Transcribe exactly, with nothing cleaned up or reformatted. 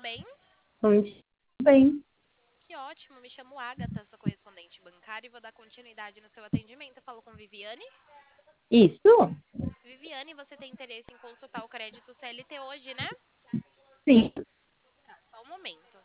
bem? Bom dia. Bem, Que ótimo, me chamo Agatha, sou correspondente bancária e vou dar continuidade no seu atendimento. Eu falo com Viviane. isso? Viviane, você tem interesse em consultar o crédito C L T hoje, né? Sim. Só um momento.